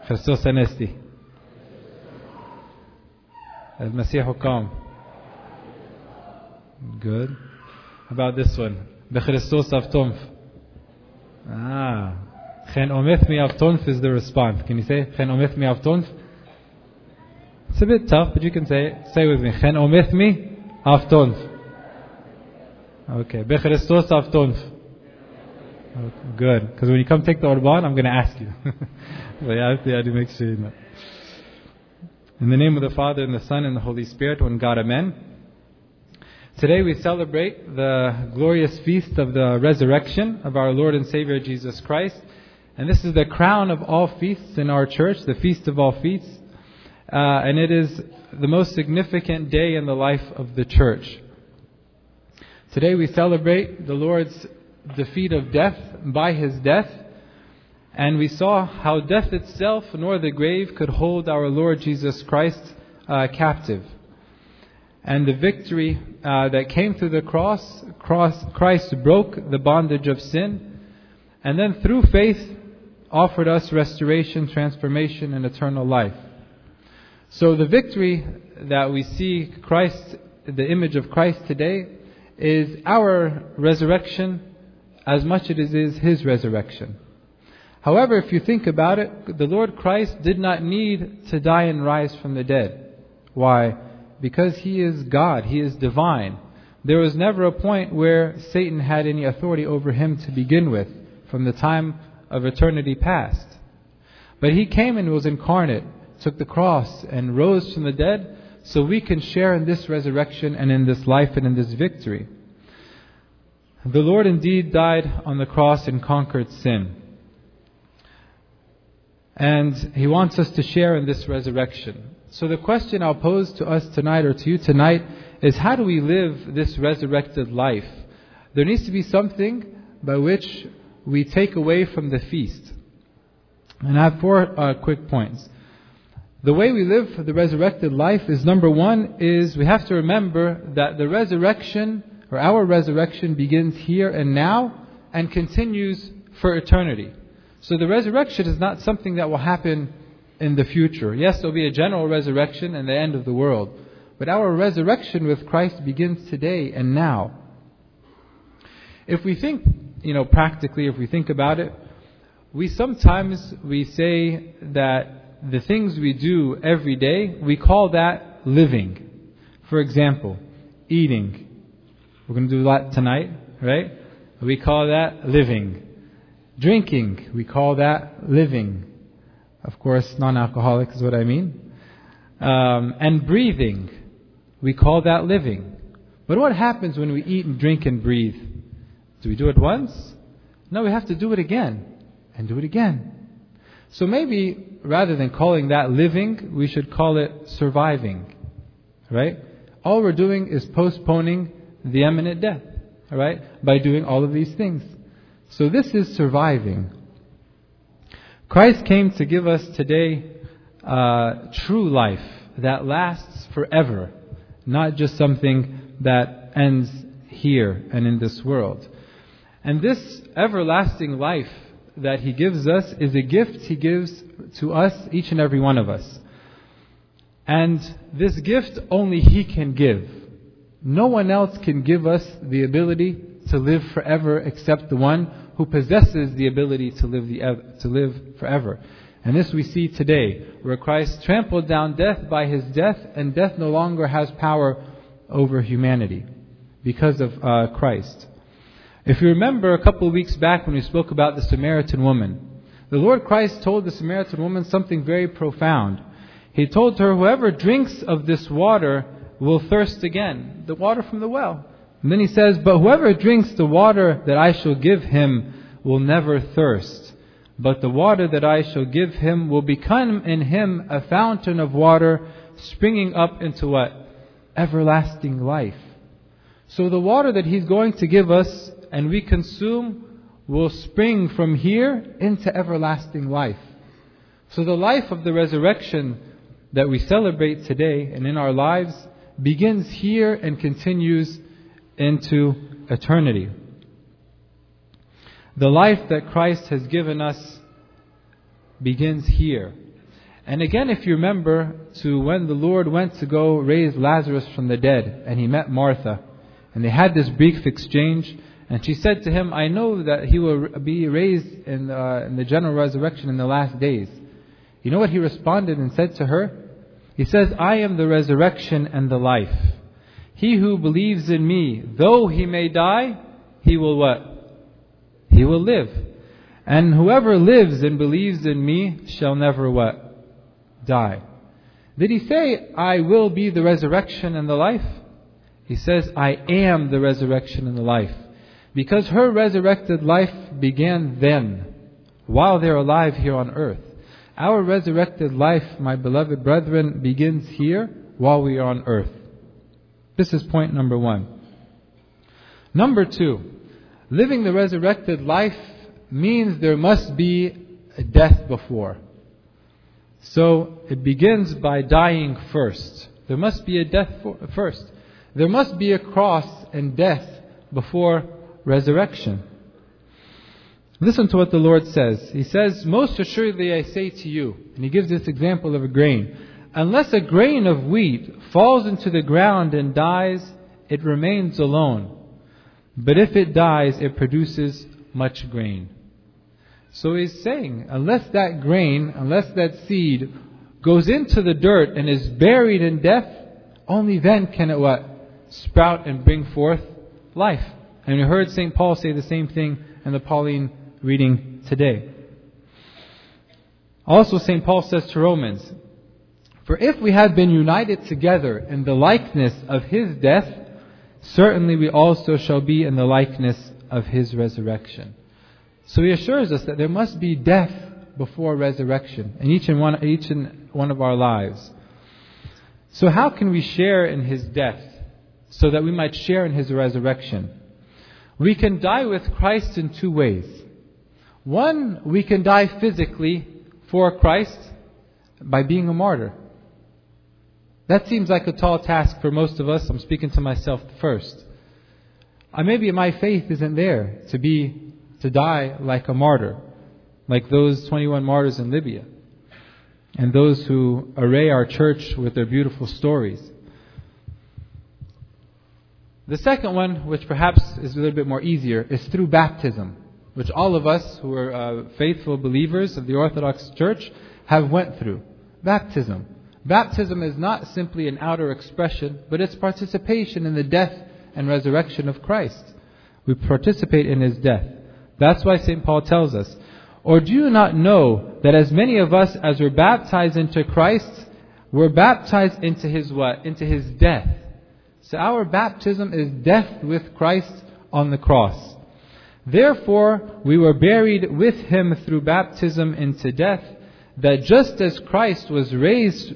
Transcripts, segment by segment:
Christos Anesti. المسيح قام. Good. How about this one? بخريستوس أفتونف. Chen omithmi avtonf is the response. Can you say Chen omithmi avtonf? It's a bit tough, but you can say it. Say with me. Chen omithmi avtonf. Okay. Bechristos avtonf. Okay, good. Because when you come take the Orban, I'm going to ask you. So I have to make sure you know. In the name of the Father, and the Son, and the Holy Spirit, one God, Amen. Today we celebrate the glorious feast of the resurrection of our Lord and Savior Jesus Christ. And this is the crown of all feasts in our church, the Feast of All Feasts. And it is the most significant day in the life of the church. Today we celebrate the Lord's defeat of death by His death. And we saw how death itself nor the grave could hold our Lord Jesus Christ captive. And the victory that came through the cross, Christ broke the bondage of sin. And then through faith offered us restoration, transformation, and eternal life. So the victory that we see Christ, the image of Christ today, is our resurrection as much as it is His resurrection. However, if you think about it, the Lord Christ did not need to die and rise from the dead. Why? Because He is God. He is divine. There was never a point where Satan had any authority over Him to begin with, from the time of eternity past. But He came and was incarnate, took the cross and rose from the dead, so we can share in this resurrection and in this life and in this victory. The Lord indeed died on the cross and conquered sin. And He wants us to share in this resurrection. So the question I'll pose to us tonight, or to you tonight, is how do we live this resurrected life? There needs to be something by which we take away from the feast. And I have 4 quick points. The way we live the resurrected life is, number 1, is we have to remember that the resurrection, or our resurrection, begins here and now and continues for eternity. So the resurrection is not something that will happen in the future. Yes, there will be a general resurrection and the end of the world. But our resurrection with Christ begins today and now. If we think, practically, if we think about it, we sometimes say that the things we do every day, we call that living. For example, eating. We're going to do that tonight, right? We call that living. Drinking, we call that living. Of course, non-alcoholic is what I mean. And breathing, we call that living. But what happens when we eat and drink and breathe? Do we do it once? No, we have to do it again. And do it again. So maybe, rather than calling that living, we should call it surviving. Right? All we're doing is postponing the imminent death. Right? By doing all of these things. So this is surviving. Christ came to give us today true life that lasts forever, not just something that ends here and in this world. And this everlasting life that He gives us is a gift He gives to us, each and every one of us. And this gift only He can give. No one else can give us the ability to live forever except the one who possesses the ability to live forever. And this we see today, where Christ trampled down death by His death, and death no longer has power over humanity because of Christ. If you remember a couple of weeks back when we spoke about the Samaritan woman, the Lord Christ told the Samaritan woman something very profound. He told her, whoever drinks of this water will thirst again, the water from the well. And then He says, but whoever drinks the water that I shall give him will never thirst. But the water that I shall give him will become in him a fountain of water springing up into what? Everlasting life. So the water that He's going to give us and we consume will spring from here into everlasting life. So the life of the resurrection that we celebrate today and in our lives begins here and continues into eternity. The life that Christ has given us begins here And again, if you remember, to when the Lord went to go raise Lazarus from the dead, and He met Martha, and they had this brief exchange, and she said to Him, I know that He will be raised in the general resurrection in the last days. You know what He responded and said to her? He says, I am the resurrection and the life. He who believes in me, though he may die, he will what? He will live. And whoever lives and believes in me shall never what? Die. Did He say, I will be the resurrection and the life? He says, I am the resurrection and the life. Because her resurrected life began then, while they're alive here on earth. Our resurrected life, my beloved brethren, begins here while we are on earth. This is point number 1. Number 2, living the resurrected life means there must be a death before. So it begins by dying first. There must be a death first. There must be a cross and death before resurrection. Listen to what the Lord says. He says, most assuredly I say to you, and He gives this example of a grain. Unless a grain of wheat falls into the ground and dies, it remains alone. But if it dies, it produces much grain. So He's saying, unless that grain, unless that seed goes into the dirt and is buried in death, only then can it what? Sprout and bring forth life. And we heard St. Paul say the same thing in the Pauline reading today. Also St. Paul says to Romans, for if we have been united together in the likeness of His death, certainly we also shall be in the likeness of His resurrection. So He assures us that there must be death before resurrection in each and one of our lives. So how can we share in His death so that we might share in His resurrection? We can die with Christ in 2 ways. One, we can die physically for Christ by being a martyr. That seems like a tall task for most of us. I'm speaking to myself first. Maybe my faith isn't there to die like a martyr, like those 21 martyrs in Libya, and those who array our church with their beautiful stories. The second one, which perhaps is a little bit more easier, is through baptism, which all of us who are faithful believers of the Orthodox Church have went through. Baptism. Baptism is not simply an outer expression, but it's participation in the death and resurrection of Christ. We participate in His death. That's why St. Paul tells us, or do you not know that as many of us as were baptized into Christ, were baptized into His what? Into His death. So our baptism is death with Christ on the cross. Therefore, we were buried with Him through baptism into death, that just as Christ was raised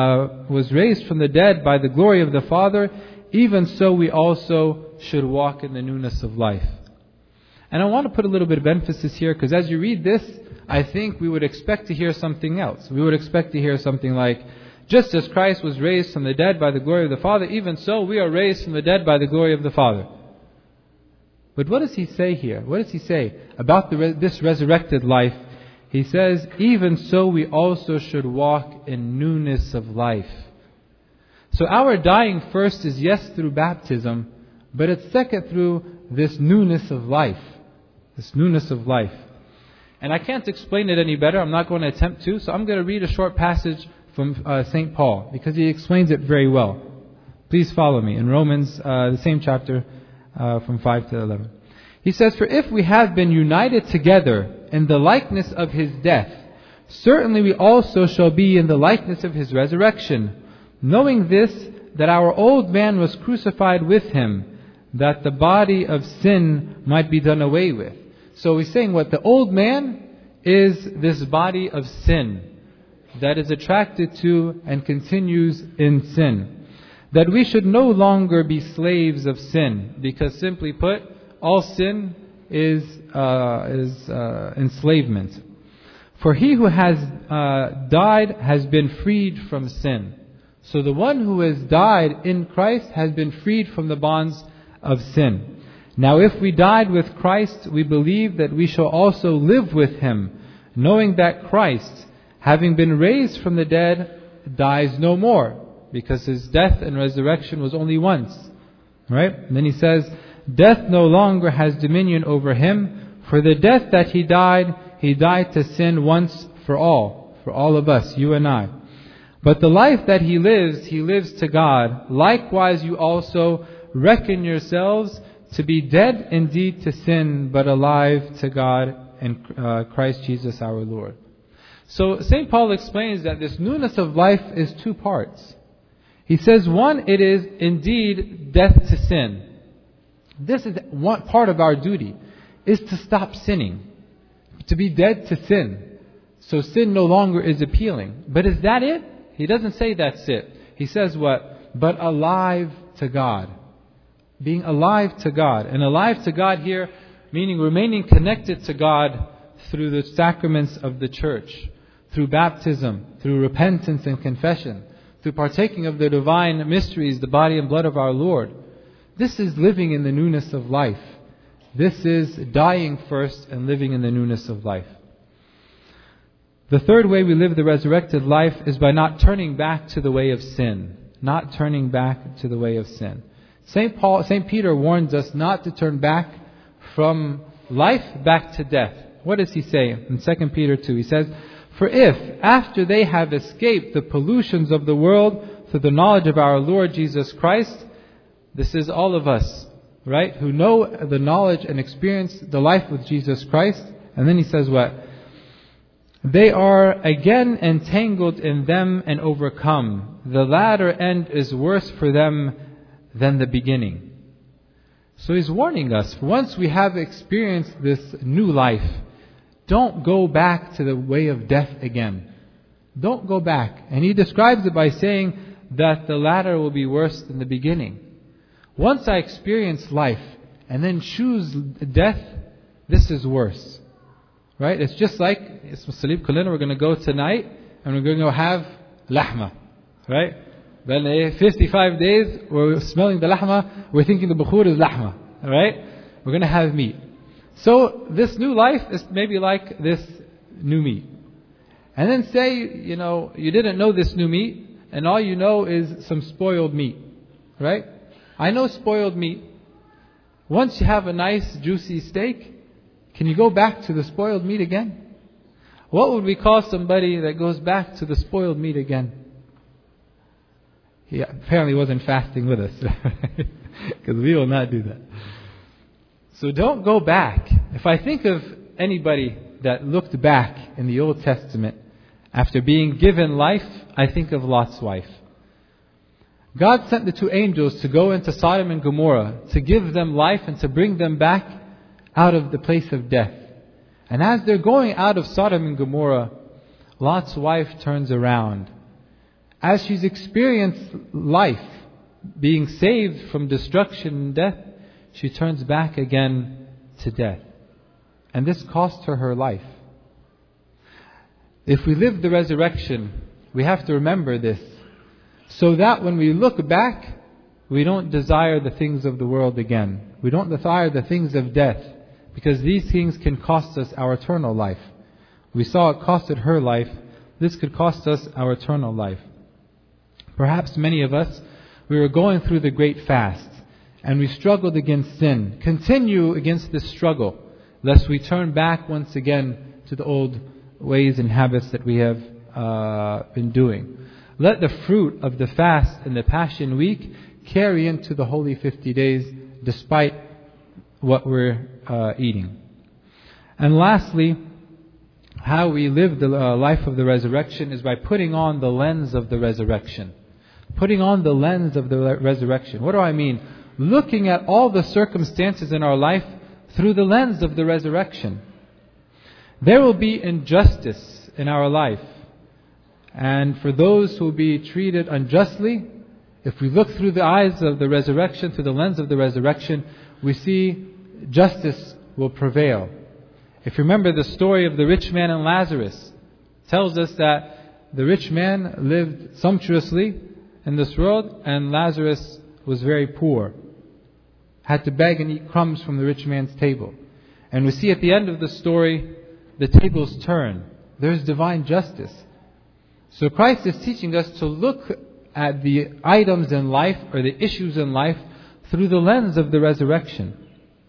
from the dead by the glory of the Father, even so we also should walk in the newness of life. And I want to put a little bit of emphasis here, because as you read this, I think we would expect to hear something else. We would expect to hear something like, just as Christ was raised from the dead by the glory of the Father, even so we are raised from the dead by the glory of the Father. But what does He say here? What does He say about this resurrected life? He says, even so we also should walk in newness of life. So our dying first is yes through baptism, but it's second through this newness of life. This newness of life. And I can't explain it any better. I'm not going to attempt to. So I'm going to read a short passage from St. Paul, because he explains it very well. Please follow me in Romans, the same chapter, from 5 to 11. He says, for if we have been united together in the likeness of His death, certainly we also shall be in the likeness of His resurrection, knowing this, that our old man was crucified with Him, that the body of sin might be done away with. So he's saying what the old man is this body of sin that is attracted to and continues in sin. That we should no longer be slaves of sin, because simply put, all sin is enslavement. For he who has died has been freed from sin. So the one who has died in Christ has been freed from the bonds of sin. Now if we died with Christ, we believe that we shall also live with Him, knowing that Christ, having been raised from the dead, dies no more, because his death and resurrection was only once. Right? And then he says, death no longer has dominion over him, for the death that he died to sin once for all of us, you and I. But the life that he lives to God. Likewise you also reckon yourselves to be dead indeed to sin, but alive to God in Christ Jesus our Lord. So St. Paul explains that this newness of life is two parts. He says, one, it is indeed death to sin. This is one part of our duty, is to stop sinning, to be dead to sin. So sin no longer is appealing. But is that it? He doesn't say that's it. He says what? But alive to God. Being alive to God. And alive to God here, meaning remaining connected to God through the sacraments of the church, through baptism, through repentance and confession, through partaking of the divine mysteries, the body and blood of our Lord. This is living in the newness of life. This is dying first and living in the newness of life. The third way we live the resurrected life is by not turning back to the way of sin. Not turning back to the way of sin. St. Peter warns us not to turn back from life back to death. What does he say in 2 Peter 2? He says, for if, after they have escaped the pollutions of the world through the knowledge of our Lord Jesus Christ, this is all of us, right, who know the knowledge and experience the life with Jesus Christ. And then he says what? They are again entangled in them and overcome. The latter end is worse for them than the beginning. So he's warning us, once we have experienced this new life, don't go back to the way of death again. Don't go back. And he describes it by saying that the latter will be worse than the beginning. Once I experience life and then choose death, this is worse. Right? It's just like, it's Salib Kulina, we're going to go tonight and we're going to go have lahma. Right? Then 55 days, we're smelling the lahma, we're thinking the bukhur is lahma. Right? We're going to have meat. So this new life is maybe like this new meat. And then say, you didn't know this new meat, and all you know is some spoiled meat. Right? I know spoiled meat. Once you have a nice juicy steak, can you go back to the spoiled meat again? What would we call somebody that goes back to the spoiled meat again? He apparently wasn't fasting with us. Because we will not do that. So don't go back. If I think of anybody that looked back in the Old Testament after being given life, I think of Lot's wife. God sent the two angels to go into Sodom and Gomorrah to give them life and to bring them back out of the place of death. And as they're going out of Sodom and Gomorrah, Lot's wife turns around. As she's experienced life, being saved from destruction and death, she turns back again to death. And this cost her life. If we live the resurrection, we have to remember this, so that when we look back, we don't desire the things of the world again. We don't desire the things of death, because these things can cost us our eternal life. We saw it costed her life. This could cost us our eternal life. Perhaps many of us, we were going through the great fast, and we struggled against sin. Continue against this struggle, lest we turn back once again to the old ways and habits that we have been doing. Let the fruit of the fast and the Passion Week carry into the Holy 50 days, despite what we're eating. And lastly, how we live the life of the resurrection is by putting on the lens of the resurrection. Putting on the lens of the resurrection. What do I mean? Looking at all the circumstances in our life through the lens of the resurrection. There will be injustice in our life. And for those who will be treated unjustly, if we look through the eyes of the resurrection, through the lens of the resurrection, we see justice will prevail. If you remember the story of the rich man and Lazarus, it tells us that the rich man lived sumptuously in this world, and Lazarus was very poor. Had to beg and eat crumbs from the rich man's table. And we see at the end of the story, the tables turn. There's divine justice. So Christ is teaching us to look at the items in life or the issues in life through the lens of the resurrection.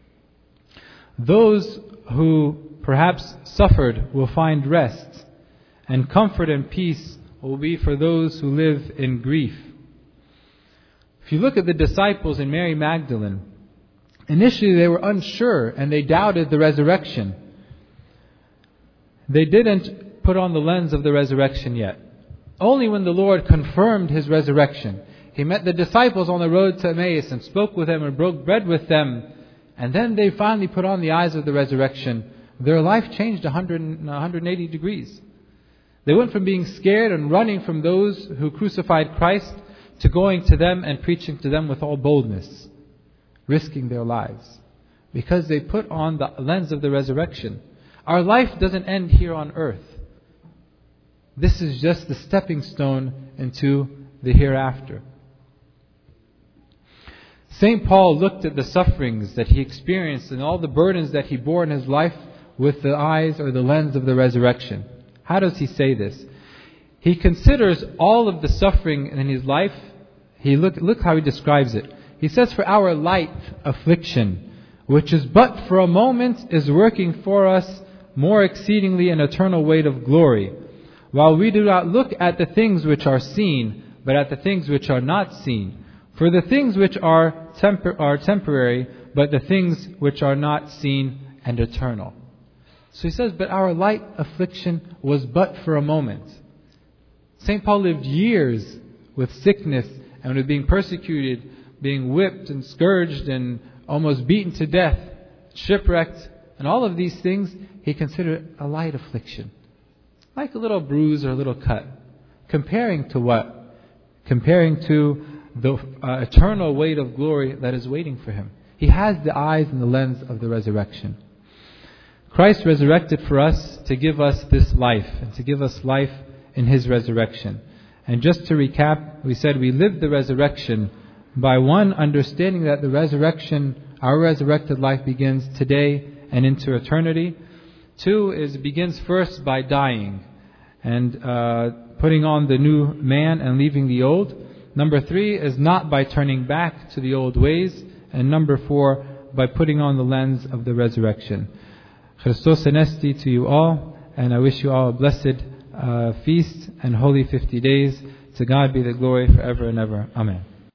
Those who perhaps suffered will find rest, and comfort and peace will be for those who live in grief. If you look at the disciples and Mary Magdalene, initially they were unsure and they doubted the resurrection. They didn't put on the lens of the resurrection yet. Only when the Lord confirmed His resurrection, He met the disciples on the road to Emmaus and spoke with them and broke bread with them, and then they finally put on the eyes of the resurrection. Their life changed 180 degrees. They went from being scared and running from those who crucified Christ to going to them and preaching to them with all boldness, risking their lives, because they put on the lens of the resurrection. Our life doesn't end here on earth. This is just the stepping stone into the hereafter. St. Paul looked at the sufferings that he experienced and all the burdens that he bore in his life with the eyes or the lens of the resurrection. How does he say this? He considers all of the suffering in his life. Look how he describes it. He says, "For our light affliction, which is but for a moment, is working for us more exceedingly an eternal weight of glory, while we do not look at the things which are seen, but at the things which are not seen. For the things which are temporary, but the things which are not seen and eternal." So he says, but our light affliction was but for a moment. St. Paul lived years with sickness and with being persecuted, being whipped and scourged and almost beaten to death, shipwrecked, and all of these things he considered a light affliction. Like a little bruise or a little cut. Comparing to what? Comparing to the eternal weight of glory that is waiting for him. He has the eyes and the lens of the resurrection. Christ resurrected for us to give us this life, and to give us life in His resurrection. And just to recap, we said we live the resurrection by one, understanding that the resurrection, our resurrected life begins today and into eternity. Two is it begins first by dying and putting on the new man and leaving the old. Number three is not by turning back to the old ways. And number four, by putting on the lens of the resurrection. Christos Anesti to you all, and I wish you all a blessed feast and holy 50 days. To God be the glory forever and ever. Amen.